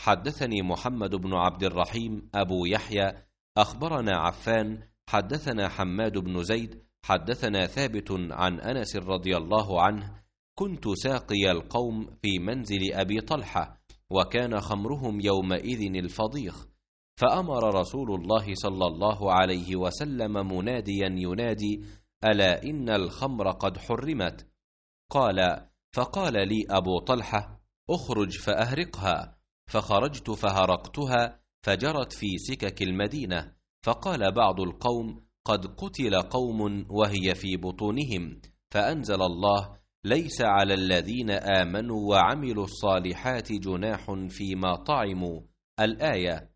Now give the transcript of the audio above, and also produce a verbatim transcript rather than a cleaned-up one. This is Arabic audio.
حدثني محمد بن عبد الرحيم أبو يحيى أخبرنا عفان حدثنا حماد بن زيد حدثنا ثابت عن أنس رضي الله عنه: كنت ساقي القوم في منزل أبي طلحة، وكان خمرهم يومئذ الفضيخ، فأمر رسول الله صلى الله عليه وسلم مناديا ينادي: ألا إن الخمر قد حرمت. قال: فقال لي أبو طلحة: أخرج فأهرقها. فخرجت فهرقتها فجرت في سكك المدينة، فقال بعض القوم: قد قتل قوم وهي في بطونهم، فأنزل الله: ليس على الذين آمنوا وعملوا الصالحات جناح فيما طعموا، الآية.